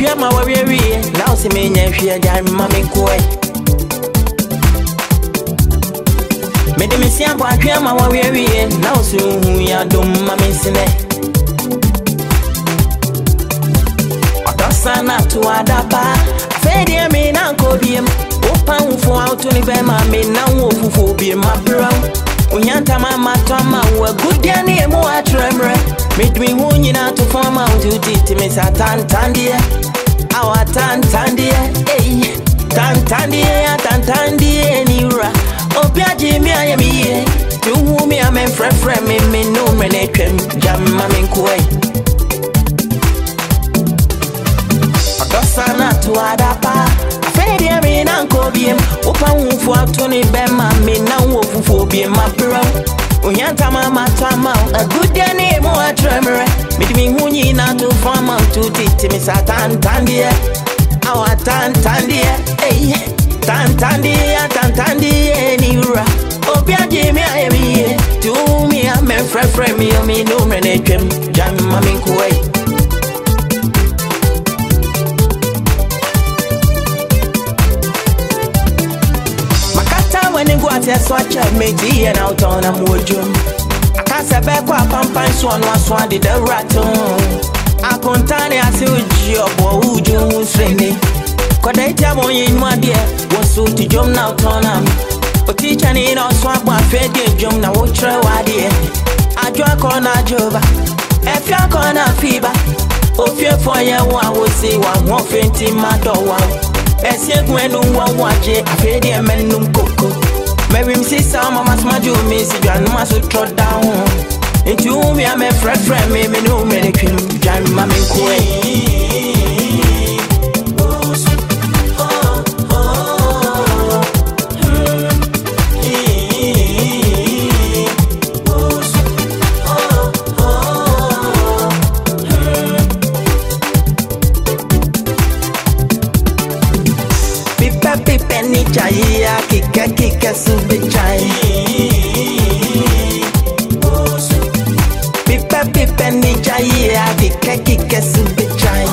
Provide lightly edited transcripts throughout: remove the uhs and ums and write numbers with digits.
Ahia ma wawie now see me nya hwe dan mame koe me de me sia bo ahia ma wawie now see hu ya dom mame sine Adosana to adapa afede me na ko biem opan fo out ni be ma me na wo fufu biem ma bro Unyanta mama tama wa good dia ni emu atremre Midwi hu nyina to form out to titi me satan tandie Awa tandie eh tandie ni ra Obiaji mi ayemi ye Tu hu mi amen frefre me no me ne twem jam mame koe Adosana to adapa Afede me na ko biem opa hu fu atuni be ma me na wo fufu biem ma bro Unyanta mama tama a good day ni mo atremre midmi hu nyina to form out to titi me satan tandie awa tandie eh tandie ni ra obiaje me ayemi to me am frefre me no me ne twem jam mame koe When you go out here, swatch up me tea and out on a mojum. I can't say back what pampan swan was one did the rattle. I can't tell you, I see you, boy, who you swing. Could I tell you in my dear, was so to jump now, turn them. But teacher need us swap one fed jump now, what try what dear. I drunk on a job, if you're gonna fever, or fear for your one will see one more faint in my door. As you when you watch it, I feel the men no cocoa. Maybe see some of my do miss you and must trot down. Into me, I'm a friend, me no medical, John Mammy Queen. Penny chaya kika sube chai Pipa ni chaya kika sube chai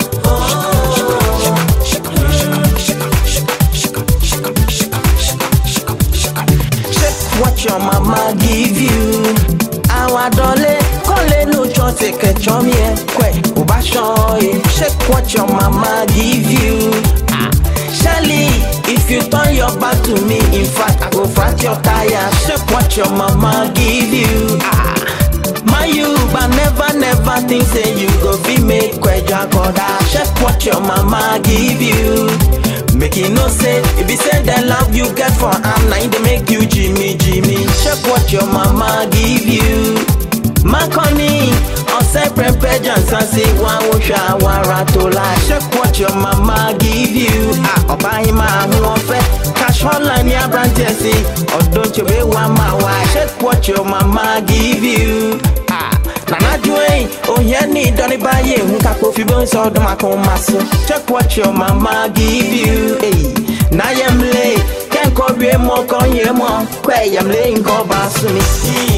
Check what your mama give you Our dolly kole no cho take a chomie kwe ubashoy Check what your mama give you Shelly, if you turn your back to me, in fact, I go frat your tire. Check what your mama give you. My you, but never think say you go be make kweja koda. Check what your mama give you. Make it no say, if you say the love you get for now they make you Jimmy. Check what your mama give you. Makoni, on separate pages and say one washa waratola. Check what your mama give you. Buy my cash online ya branches. Or don't you be one my wife. Check what your mama give you. Nana Joy, oh yeah, need don't buy you. Kakofi bones or the macomaso. Check what your mama give you. Hey, now I'm late. Can't call you more, call you more. Quay, I'm laying go bass to me.